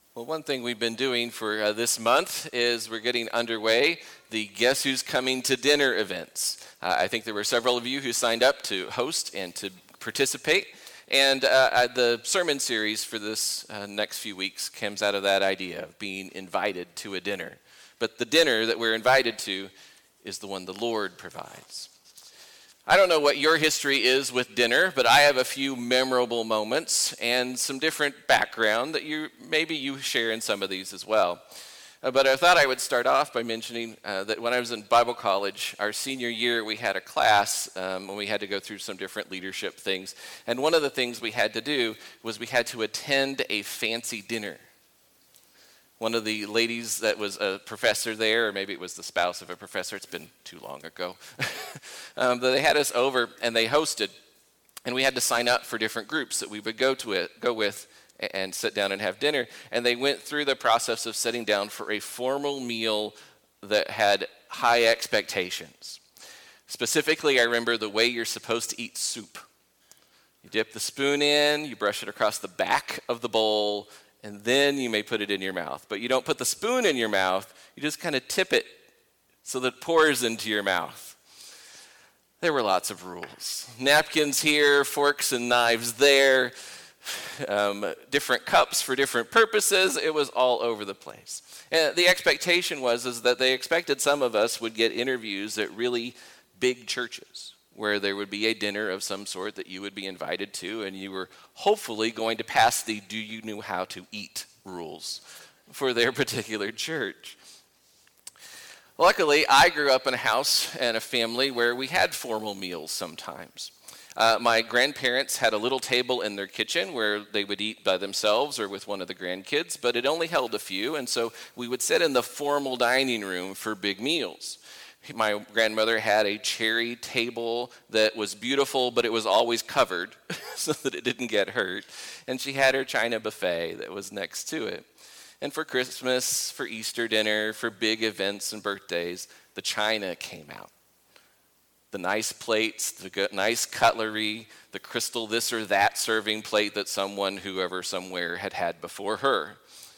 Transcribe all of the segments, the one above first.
Well, one thing we've been doing for this month is we're getting underway the Guess Who's Coming to Dinner events. I think there were several of you who signed up to host and to participate. And the sermon series for this next few weeks comes out of that idea of being invited to a dinner. But the dinner that we're invited to is the one the Lord provides. I don't know what your history is with dinner, but I have a few memorable moments and some different background that maybe you share in some of these as well. But I thought I would start off by mentioning that when I was in Bible college, our senior year, we had a class when we had to go through some different leadership things. And one of the things we had to do was we had to attend a fancy dinner. One of the ladies that was a professor there, or maybe it was the spouse of a professor, it's been too long ago, but they had us over and they hosted, and we had to sign up for different groups that we would go with and sit down and have dinner. And they went through the process of sitting down for a formal meal that had high expectations. Specifically, I remember the way you're supposed to eat soup. You dip the spoon in, you brush it across the back of the bowl, and then you may put it in your mouth. But you don't put the spoon in your mouth, you just kind of tip it so that it pours into your mouth. There were lots of rules. Napkins here, forks and knives there, different cups for different purposes. It was all over the place. And the expectation was that they expected some of us would get interviews at really big churches, where there would be a dinner of some sort that you would be invited to, and you were hopefully going to pass the do you know how to eat rules for their particular church. Luckily, I grew up in a house and a family where we had formal meals sometimes. My grandparents had a little table in their kitchen where they would eat by themselves or with one of the grandkids, but it only held a few, and so we would sit in the formal dining room for big meals. My grandmother had a cherry table that was beautiful, but it was always covered so that it didn't get hurt. And she had her china buffet that was next to it. And for Christmas, for Easter dinner, for big events and birthdays, the china came out. The nice plates, the nice cutlery, the crystal this or that serving plate that whoever somewhere had had before her.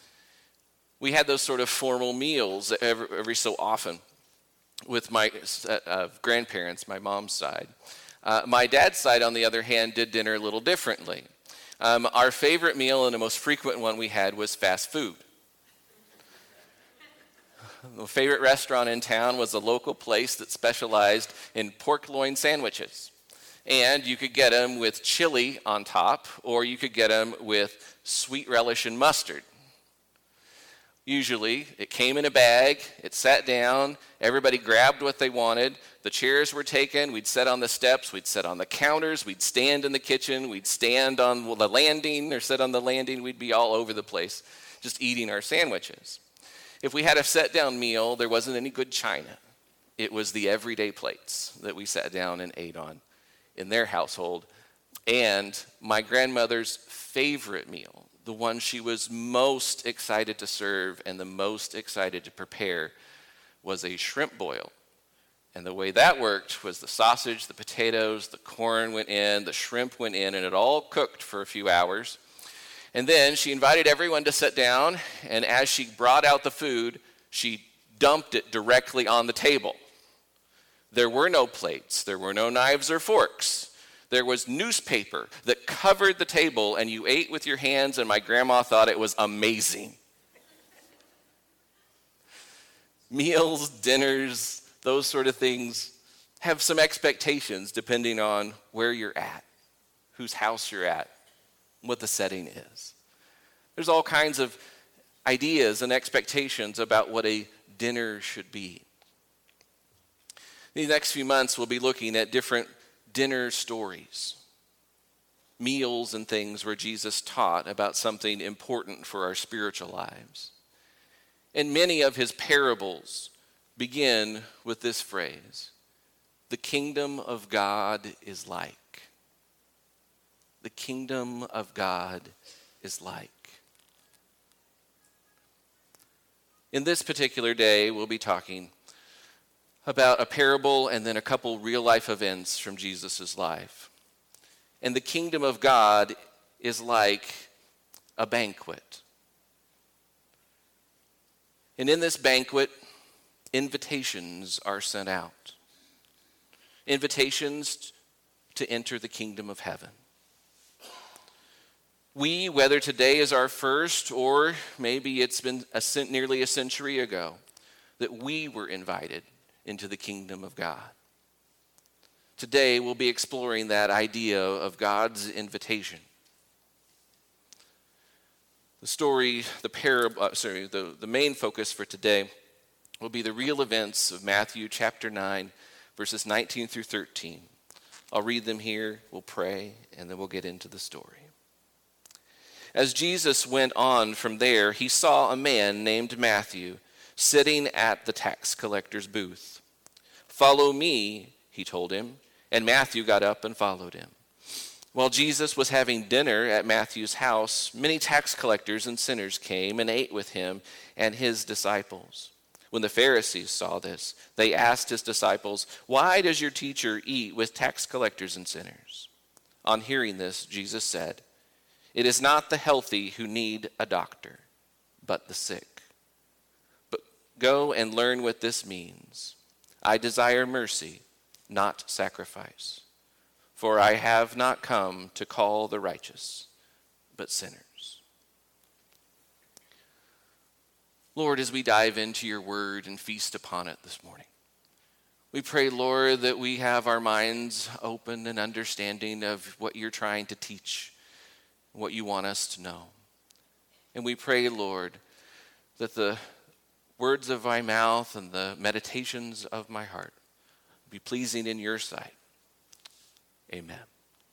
We had those sort of formal meals every so often with my grandparents, my mom's side. My dad's side, on the other hand, did dinner a little differently. Our favorite meal and the most frequent one we had was fast food. The favorite restaurant in town was a local place that specialized in pork loin sandwiches. And you could get them with chili on top, or you could get them with sweet relish and mustard. Usually, it came in a bag, it sat down, everybody grabbed what they wanted, the chairs were taken, we'd sit on the steps, we'd sit on the counters, we'd stand in the kitchen, we'd stand on the landing or sit on the landing, we'd be all over the place just eating our sandwiches. If we had a sit-down meal, there wasn't any good china. It was the everyday plates that we sat down and ate on in their household. And my grandmother's favorite meal, the one she was most excited to serve and the most excited to prepare, was a shrimp boil. And the way that worked was the sausage, the potatoes, the corn went in, the shrimp went in, and it all cooked for a few hours. And then she invited everyone to sit down, and as she brought out the food, she dumped it directly on the table. There were no plates, there were no knives or forks. There was newspaper that covered the table, and you ate with your hands, and my grandma thought it was amazing. Meals, dinners, those sort of things have some expectations depending on where you're at, whose house you're at, what the setting is. There's all kinds of ideas and expectations about what a dinner should be. These next few months, we'll be looking at different dinner stories, meals and things where Jesus taught about something important for our spiritual lives. And many of his parables begin with this phrase: the kingdom of God is like. The kingdom of God is like. In this particular day, we'll be talking about a parable and then a couple real-life events from Jesus' life. And the kingdom of God is like a banquet. And in this banquet, invitations are sent out. Invitations to enter the kingdom of heaven. We, whether today is our first or maybe it's been nearly a century ago, that we were invited into the kingdom of God. Today we'll be exploring that idea of God's invitation. The story, the main focus for today will be the real events of Matthew chapter 9, verses 19 through 13. I'll read them here, we'll pray, and then we'll get into the story. As Jesus went on from there, he saw a man named Matthew sitting at the tax collector's booth. "Follow me," he told him, and Matthew got up and followed him. While Jesus was having dinner at Matthew's house, many tax collectors and sinners came and ate with him and his disciples. When the Pharisees saw this, they asked his disciples, "Why does your teacher eat with tax collectors and sinners?" On hearing this, Jesus said, "It is not the healthy who need a doctor, but the sick. But go and learn what this means. I desire mercy, not sacrifice. For I have not come to call the righteous, but sinners." Lord, as we dive into your word and feast upon it this morning, we pray, Lord, that we have our minds open and understanding of what you're trying to teach, what you want us to know. And we pray, Lord, that the words of my mouth and the meditations of my heart be pleasing in your sight. Amen.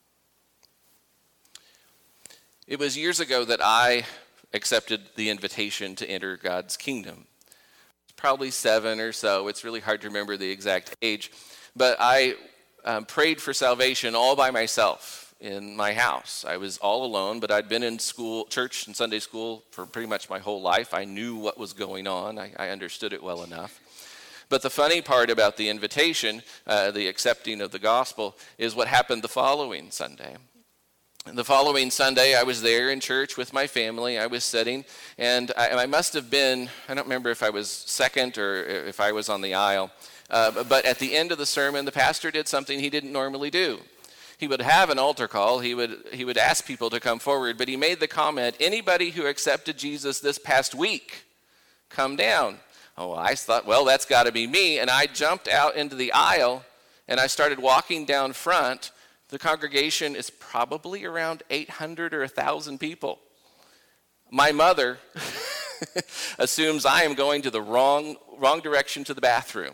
It was years ago that I accepted the invitation to enter God's kingdom. It's probably 7 or so. It's really hard to remember the exact age. But I prayed for salvation all by myself in my house. I was all alone, but I'd been in school, church and Sunday school for pretty much my whole life. I knew what was going on. I understood it well enough. But the funny part about the invitation, the accepting of the gospel, is what happened the following Sunday. The following Sunday, I was there in church with my family. I was sitting, and I must have been, I don't remember if I was second or if I was on the aisle, but at the end of the sermon, the pastor did something he didn't normally do. He would have an altar call. He would ask people to come forward, but he made the comment, "Anybody who accepted Jesus this past week, come down." Oh, I thought, well, that's got to be me. And I jumped out into the aisle, and I started walking down front. The congregation is probably around 800 or 1,000 people. My mother assumes I am going to the wrong direction to the bathroom.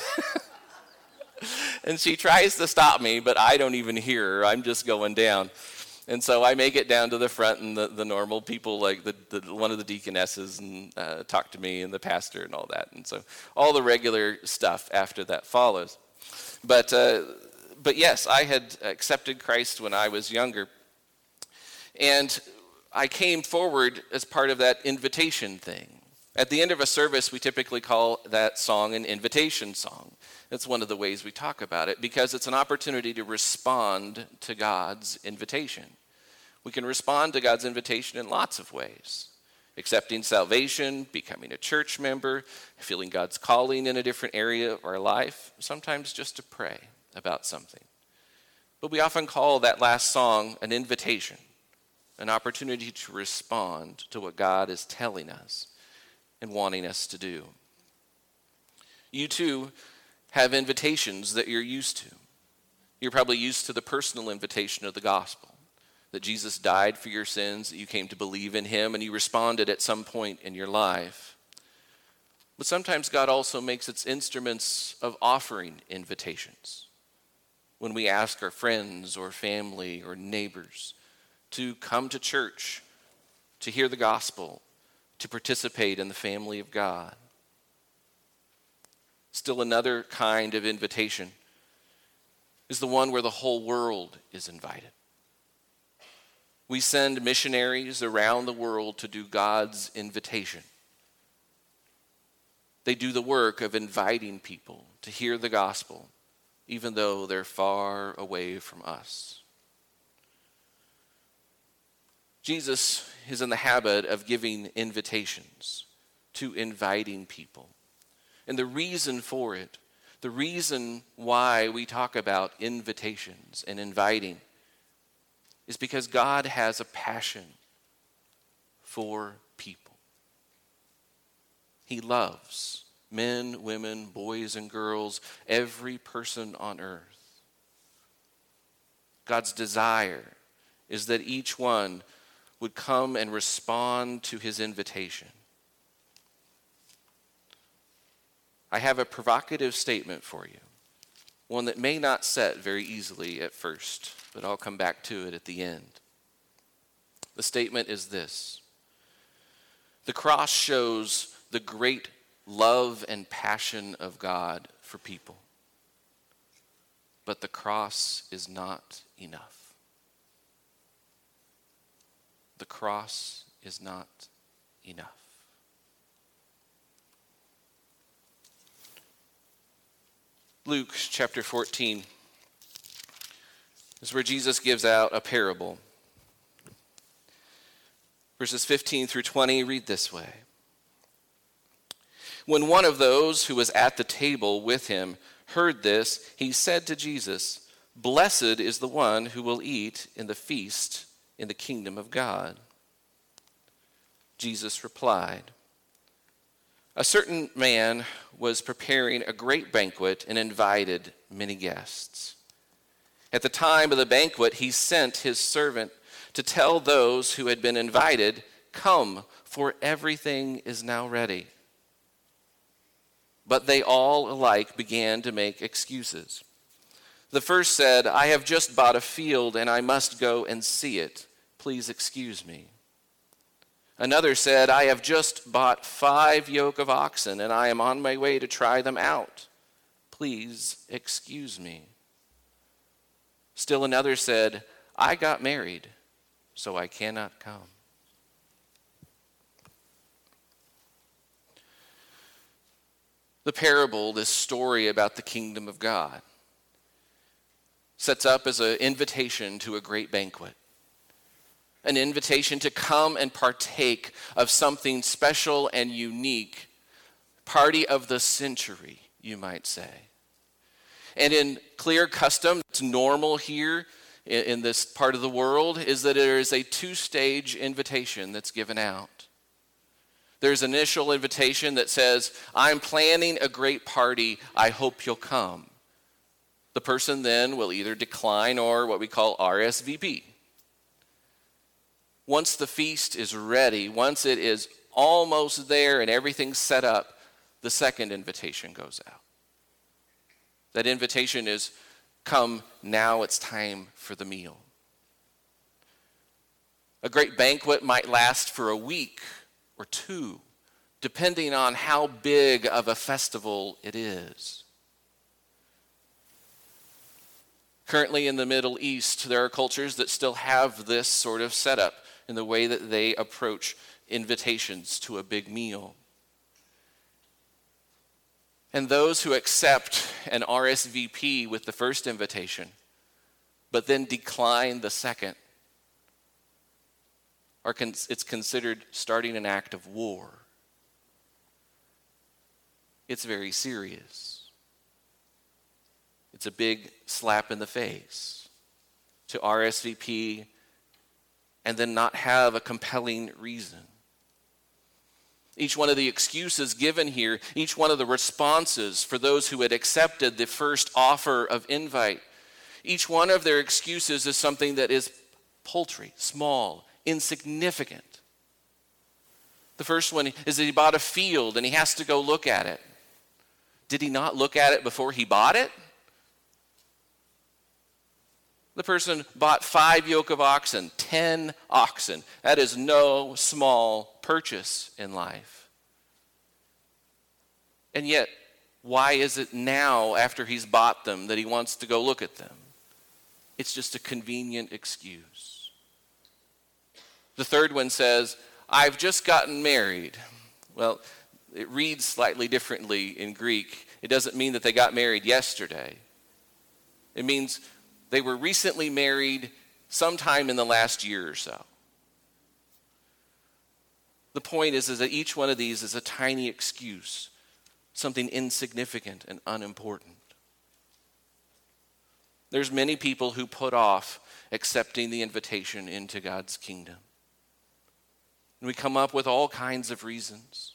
And she tries to stop me, but I don't even hear her. I'm just going down. And so I make it down to the front, and the normal people, like one of the deaconesses, and talk to me, and the pastor, and all that. And so all the regular stuff after that follows. But yes, I had accepted Christ when I was younger. And I came forward as part of that invitation thing. At the end of a service, we typically call that song an invitation song. It's one of the ways we talk about it because it's an opportunity to respond to God's invitation. We can respond to God's invitation in lots of ways. Accepting salvation, becoming a church member, feeling God's calling in a different area of our life, sometimes just to pray about something. But we often call that last song an invitation, an opportunity to respond to what God is telling us and wanting us to do. You too have invitations that you're used to. You're probably used to the personal invitation of the gospel, that Jesus died for your sins, that you came to believe in him, and you responded at some point in your life. But sometimes God also makes its instruments of offering invitations. When we ask our friends or family or neighbors to come to church, to hear the gospel, to participate in the family of God. Still another kind of invitation is the one where the whole world is invited. We send missionaries around the world to do God's invitation. They do the work of inviting people to hear the gospel, even though they're far away from us. Jesus is in the habit of giving invitations to inviting people. And the reason for it, the reason why we talk about invitations and inviting, is because God has a passion for people. He loves men, women, boys, and girls, every person on earth. God's desire is that each one would come and respond to his invitation. I have a provocative statement for you, one that may not set very easily at first, but I'll come back to it at the end. The statement is this: the cross shows the great love and passion of God for people, but the cross is not enough. The cross is not enough. Luke chapter 14 is where Jesus gives out a parable. Verses 15 through 20 read this way. When one of those who was at the table with him heard this, he said to Jesus, "Blessed is the one who will eat in the feast in the kingdom of God." Jesus replied, "A certain man was preparing a great banquet and invited many guests. At the time of the banquet, he sent his servant to tell those who had been invited, 'Come, for everything is now ready.' But they all alike began to make excuses. The first said, 'I have just bought a field and I must go and see it. Please excuse me.' Another said, 'I have just bought 5 yoke of oxen and I am on my way to try them out. Please excuse me.' Still another said, 'I got married, so I cannot come.'" The parable, this story about the kingdom of God, sets up as an invitation to a great banquet. An invitation to come and partake of something special and unique, party of the century, you might say. And in clear custom, it's normal here in this part of the world, is that there is a 2-stage invitation that's given out. There's an initial invitation that says, "I'm planning a great party, I hope you'll come." The person then will either decline or what we call RSVP. Once the feast is ready, once it is almost there and everything's set up, the second invitation goes out. That invitation is, "Come, now it's time for the meal." A great banquet might last for a week or 2, depending on how big of a festival it is. Currently in the Middle East, there are cultures that still have this sort of setup in the way that they approach invitations to a big meal. And those who accept an RSVP with the first invitation, but then decline the second, it's considered starting an act of war. It's very serious. It's a big slap in the face to RSVP and then not have a compelling reason. Each one of the excuses given here, each one of the responses for those who had accepted the first offer of invite, each one of their excuses is something that is paltry, small, insignificant. The first one is that he bought a field and he has to go look at it. Did he not look at it before he bought it? The person bought 5 yoke of oxen, 10 oxen. That is no small purchase in life. And yet, why is it now, after he's bought them, that he wants to go look at them? It's just a convenient excuse. The third one says, "I've just gotten married." Well, it reads slightly differently in Greek. It doesn't mean that they got married yesterday. It means they were recently married sometime in the last year or so. The point is that each one of these is a tiny excuse, something insignificant and unimportant. There's many people who put off accepting the invitation into God's kingdom. And we come up with all kinds of reasons.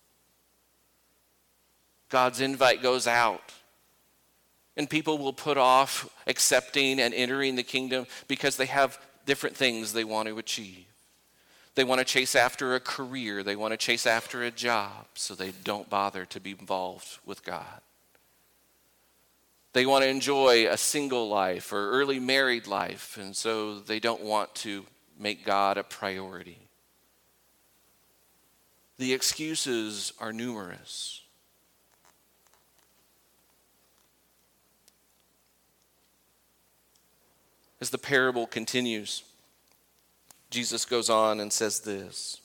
God's invite goes out, and people will put off accepting and entering the kingdom because they have different things they want to achieve. They want to chase after a career. They want to chase after a job, so they don't bother to be involved with God. They want to enjoy a single life or early married life, and so they don't want to make God a priority. The excuses are numerous. As the parable continues, Jesus goes on and says this.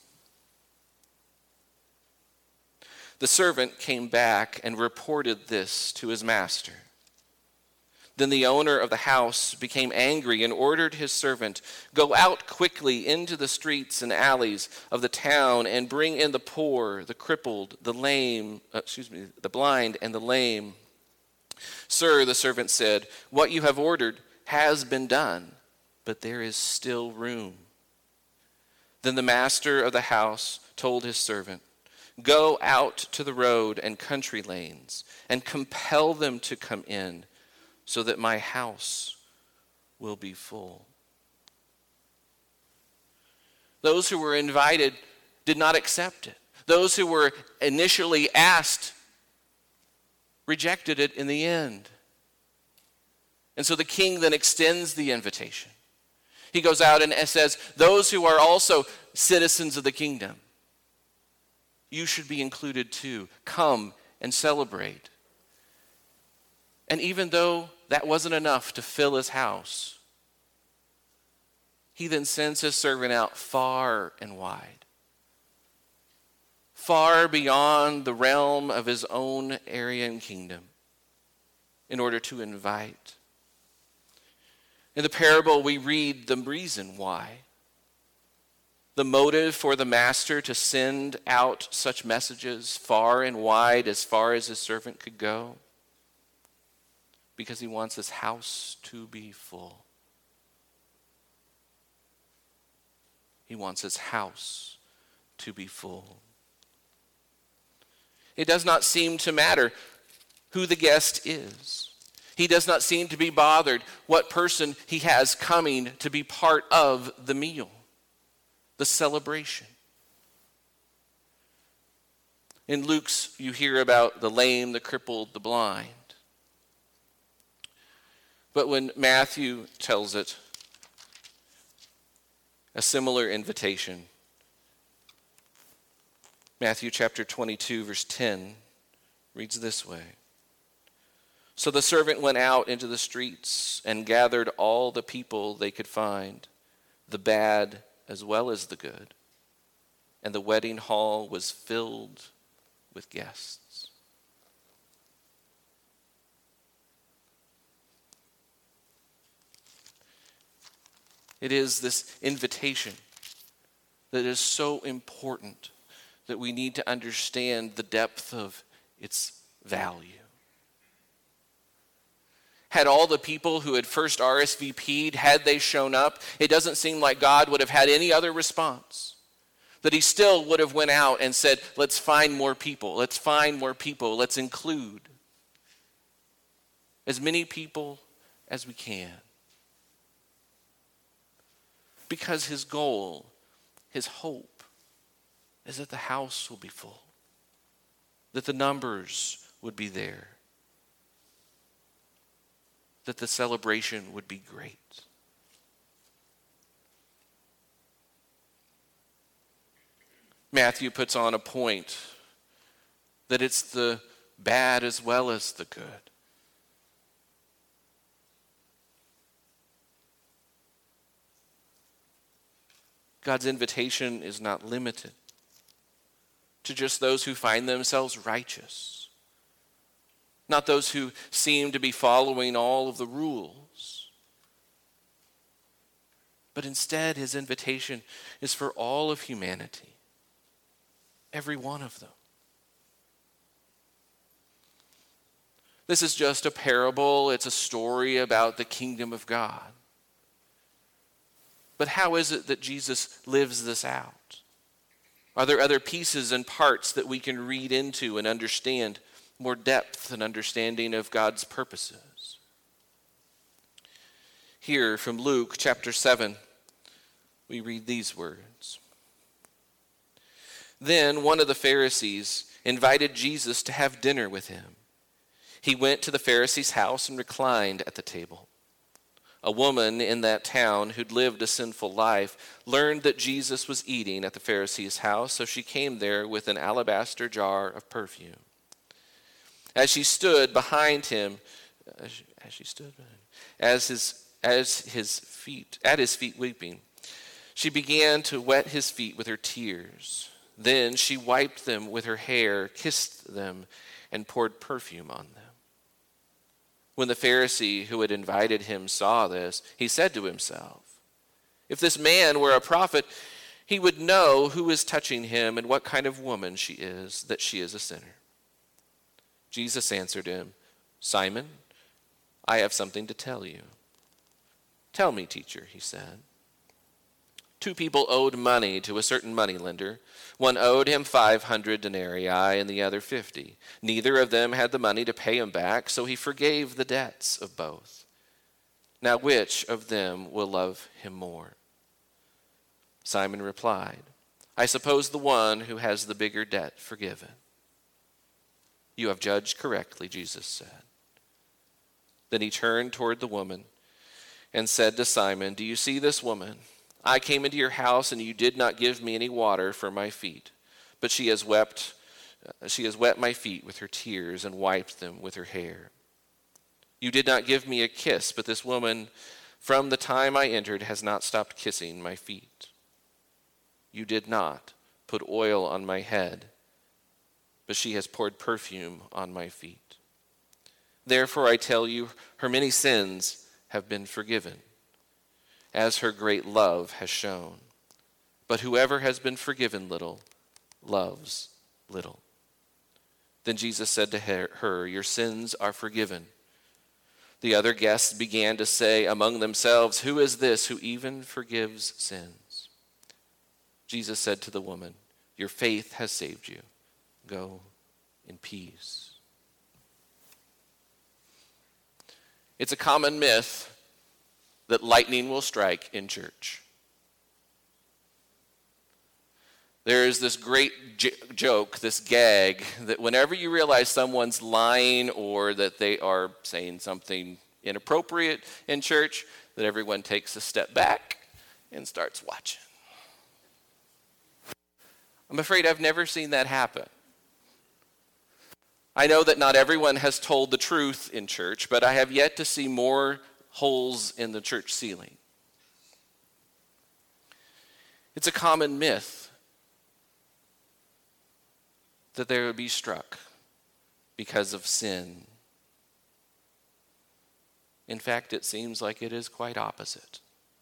The servant came back and reported this to his master. Then the owner of the house became angry and ordered his servant, "Go out quickly into the streets and alleys of the town and bring in the poor, the crippled, the blind and the lame." "Sir," the servant said, "what you have ordered has been done, but there is still room." Then the master of the house told his servant, "Go out to the road and country lanes and compel them to come in, so that my house will be full." Those who were invited did not accept it. Those who were initially asked rejected it in the end. And so the king then extends the invitation. He goes out and says, those who are also citizens of the kingdom, you should be included too. Come and celebrate. And even though that wasn't enough to fill his house, he then sends his servant out far and wide, far beyond the realm of his own area and kingdom, in order to invite. In the parable, we read the reason why. The motive for the master to send out such messages far and wide, as far as his servant could go, because he wants his house to be full. He wants his house to be full. It does not seem to matter who the guest is. He does not seem to be bothered what person he has coming to be part of the meal, the celebration. In Luke's, you hear about the lame, the crippled, the blind. But when Matthew tells it, a similar invitation, Matthew chapter 22, verse 10, reads this way. So the servant went out into the streets and gathered all the people they could find, the bad as well as the good. And the wedding hall was filled with guests. It is this invitation that is so important that we need to understand the depth of its value. Had all the people who had first RSVP'd, had they shown up, it doesn't seem like God would have had any other response. That he still would have went out and said, let's find more people, let's find more people, let's include as many people as we can. Because his goal, his hope, is that the house will be full, that the numbers would be there, that the celebration would be great. Matthew puts on a point that it's the bad as well as the good. God's invitation is not limited to just those who find themselves righteous, not those who seem to be following all of the rules. But instead, his invitation is for all of humanity. Every one of them. This is just a parable. It's a story about the kingdom of God. But how is it that Jesus lives this out? Are there other pieces and parts that we can read into and understand more depth and understanding of God's purposes? Here from Luke chapter 7, we read these words. Then one of the Pharisees invited Jesus to have dinner with him. He went to the Pharisee's house and reclined at the table. A woman in that town who'd lived a sinful life learned that Jesus was eating at the Pharisee's house, so she came there with an alabaster jar of perfume. As she stood behind him, at his feet weeping, she began to wet his feet with her tears. Then she wiped them with her hair, kissed them, and poured perfume on them. When the Pharisee who had invited him saw this, he said to himself, "If this man were a prophet, he would know who is touching him and what kind of woman she is, that she is a sinner." Jesus answered him, "Simon, I have something to tell you." "Tell me, teacher," he said. Two people owed money to a certain moneylender. One owed him 500 denarii and the other 50. Neither of them had the money to pay him back, so he forgave the debts of both. Now which of them will love him more? Simon replied, "I suppose the one who has the bigger debt forgiven." "You have judged correctly," Jesus said. Then he turned toward the woman and said to Simon, "Do you see this woman? I came into your house and you did not give me any water for my feet, but she has wet my feet with her tears and wiped them with her hair. You did not give me a kiss, but this woman from the time I entered has not stopped kissing my feet. You did not put oil on my head, but she has poured perfume on my feet. Therefore I tell you, her many sins have been forgiven, as her great love has shown. But whoever has been forgiven little loves little." Then Jesus said to her, "Your sins are forgiven." The other guests began to say among themselves, "Who is this who even forgives sins?" Jesus said to the woman, "Your faith has saved you. Go in peace." It's a common myth that lightning will strike in church. There is this great joke, this gag, that whenever you realize someone's lying or that they are saying something inappropriate in church, that everyone takes a step back and starts watching. I'm afraid I've never seen that happen. I know that not everyone has told the truth in church, but I have yet to see more holes in the church ceiling. It's a common myth that they would be struck because of sin. In fact, it seems like it is quite opposite.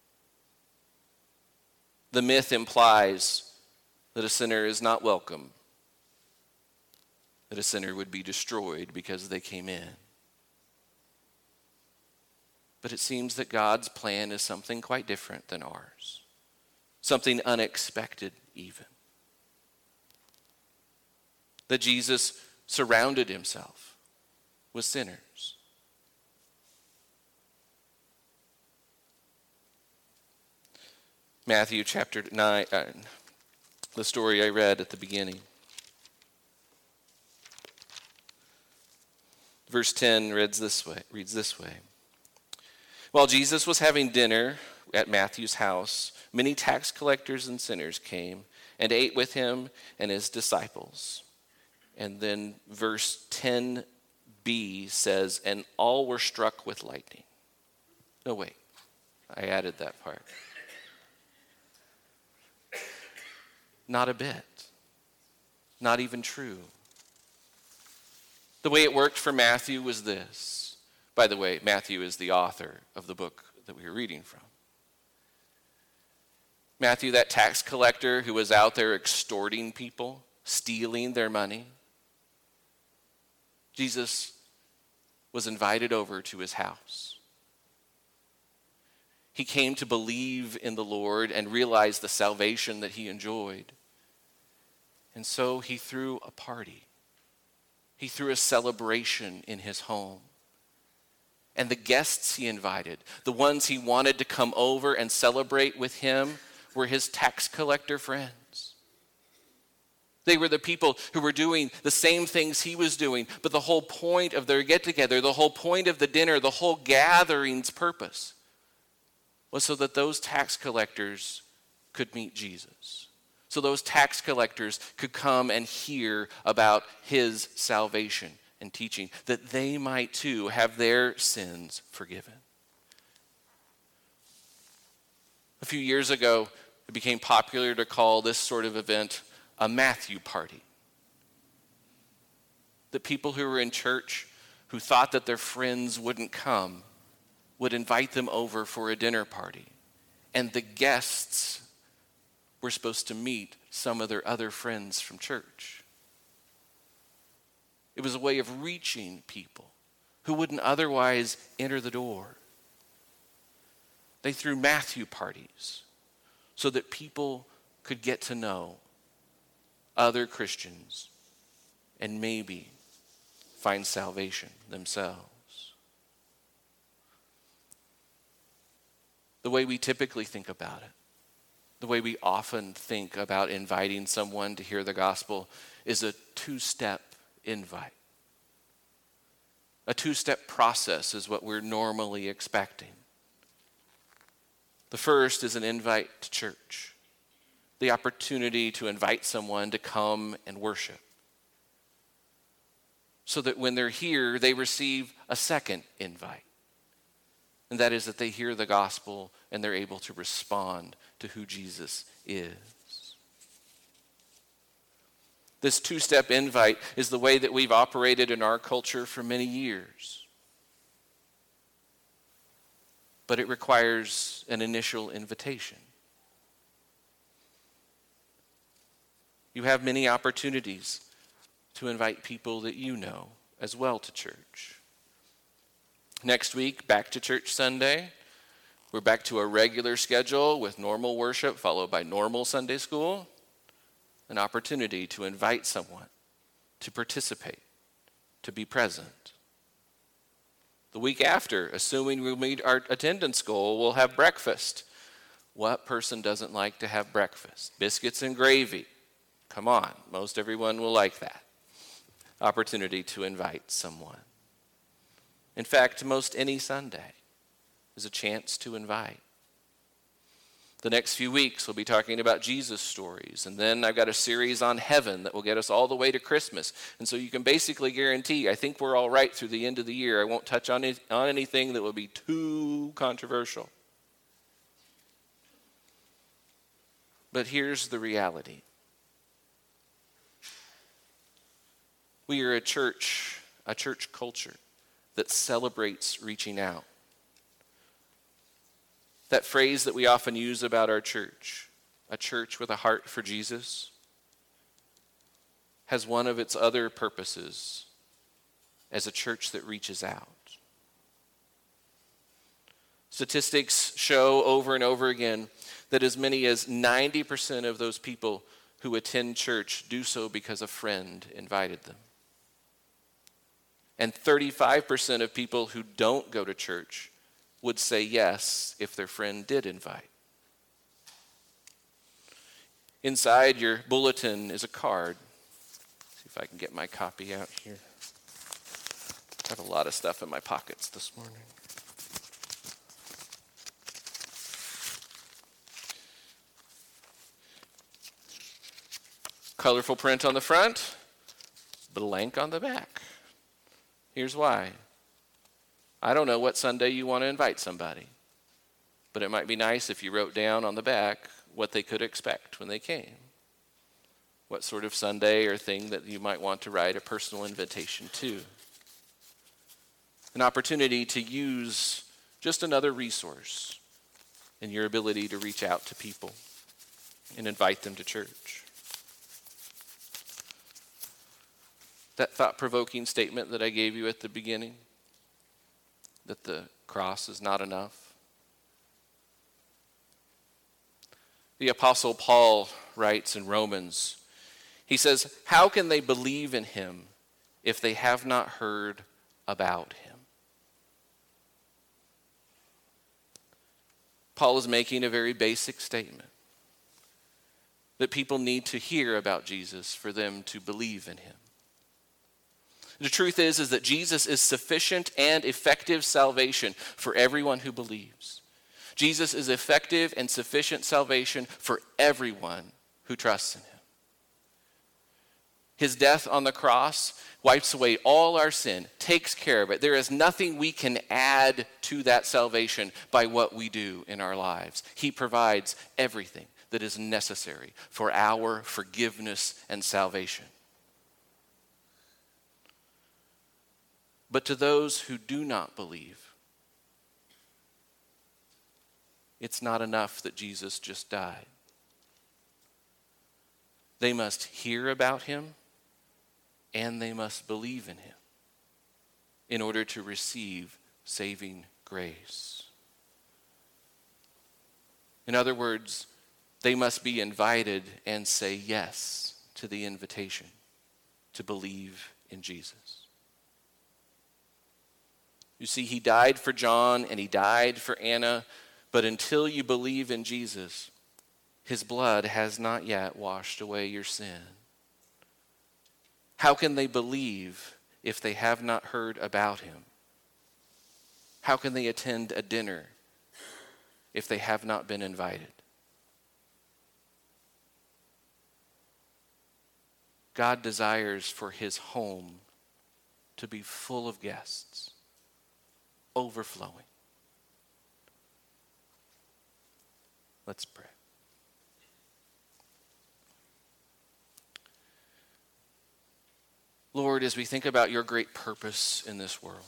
The myth implies that a sinner is not welcome, that a sinner would be destroyed because they came in. But it seems that God's plan is something quite different than ours, something unexpected even. That Jesus surrounded himself with sinners. Matthew chapter 9, the story I read at the beginning. Verse 10 reads this way. While Jesus was having dinner at Matthew's house, many tax collectors and sinners came and ate with him and his disciples. And then verse 10b says, "And all were struck with lightning." No, wait, I added that part. Not a bit. Not even true. The way it worked for Matthew was this. By the way, Matthew is the author of the book that we were reading from. Matthew, that tax collector who was out there extorting people, stealing their money. Jesus was invited over to his house. He came to believe in the Lord and realize the salvation that he enjoyed. And so he threw a party. He threw a celebration in his home. And the guests he invited, the ones he wanted to come over and celebrate with him, were his tax collector friends. They were the people who were doing the same things he was doing, but the whole point of their get-together, the whole point of the dinner, the whole gathering's purpose was so that those tax collectors could meet Jesus. So those tax collectors could come and hear about his salvation and teaching, that they might too have their sins forgiven. A few years ago, it became popular to call this sort of event a Matthew party. The people who were in church who thought that their friends wouldn't come would invite them over for a dinner party. And the guests were supposed to meet some of their other friends from church. It was a way of reaching people who wouldn't otherwise enter the door. They threw Matthew parties so that people could get to know other Christians and maybe find salvation themselves. The way we typically think about it, the way we often think about inviting someone to hear the gospel, is a two-step invite. A two-step process is what we're normally expecting. The first is an invite to church, the opportunity to invite someone to come and worship, so that when they're here, they receive a second invite. And that is that they hear the gospel and they're able to respond to who Jesus is. This two-step invite is the way that we've operated in our culture for many years. But it requires an initial invitation. You have many opportunities to invite people that you know as well to church. Next week, back to church Sunday. We're back to a regular schedule with normal worship followed by normal Sunday school. An opportunity to invite someone to participate, to be present. The week after, assuming we meet our attendance goal, we'll have breakfast. What person doesn't like to have breakfast? Biscuits and gravy. Come on, most everyone will like that. Opportunity to invite someone. In fact, most any Sunday is a chance to invite. The next few weeks, we'll be talking about Jesus stories. And then I've got a series on heaven that will get us all the way to Christmas. And so you can basically guarantee, I think we're all right through the end of the year. I won't touch on anything that will be too controversial. But here's the reality. We are a church culture that celebrates reaching out. That phrase that we often use about our church, a church with a heart for Jesus, has one of its other purposes as a church that reaches out. Statistics show over and over again that as many as 90% of those people who attend church do so because a friend invited them. And 35% of people who don't go to church would say yes if their friend did invite. Inside your bulletin is a card. See if I can get my copy out here. I have a lot of stuff in my pockets this morning. Colorful print on the front, blank on the back. Here's why. I don't know what Sunday you want to invite somebody, but it might be nice if you wrote down on the back what they could expect when they came. What sort of Sunday or thing that you might want to write a personal invitation to. An opportunity to use just another resource in your ability to reach out to people and invite them to church. That thought-provoking statement that I gave you at the beginning, that the cross is not enough. The Apostle Paul writes in Romans, he says, "How can they believe in him if they have not heard about him?" Paul is making a very basic statement that people need to hear about Jesus for them to believe in him. The truth is that Jesus is sufficient and effective salvation for everyone who believes. Jesus is effective and sufficient salvation for everyone who trusts in him. His death on the cross wipes away all our sin, takes care of it. There is nothing we can add to that salvation by what we do in our lives. He provides everything that is necessary for our forgiveness and salvation. But to those who do not believe, it's not enough that Jesus just died. They must hear about him and they must believe in him in order to receive saving grace. In other words, they must be invited and say yes to the invitation to believe in Jesus. You see, he died for John and he died for Anna, but until you believe in Jesus, his blood has not yet washed away your sin. How can they believe if they have not heard about him? How can they attend a dinner if they have not been invited? God desires for his home to be full of guests, overflowing. Let's pray. Lord, as we think about your great purpose in this world,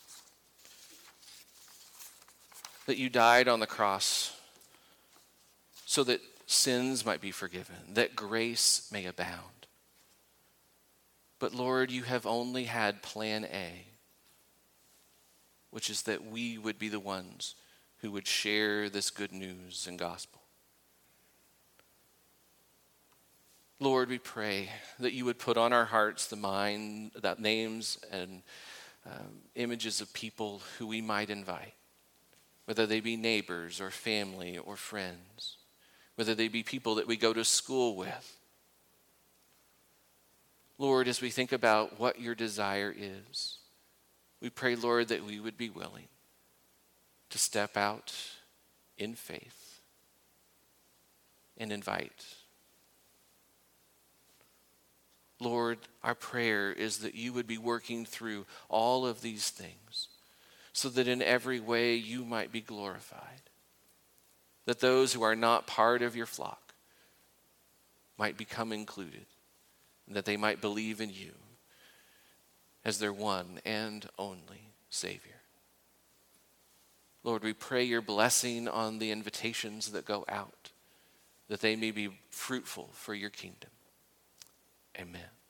that you died on the cross so that sins might be forgiven, that grace may abound. But Lord, you have only had plan A, which is that we would be the ones who would share this good news and gospel. Lord, we pray that you would put on our hearts that names and images of people who we might invite, whether they be neighbors or family or friends, whether they be people that we go to school with. Lord, as we think about what your desire is, we pray, Lord, that we would be willing to step out in faith and invite. Lord, our prayer is that you would be working through all of these things so that in every way you might be glorified, that those who are not part of your flock might become included, and that they might believe in you as their one and only Savior. Lord, we pray your blessing on the invitations that go out, that they may be fruitful for your kingdom. Amen.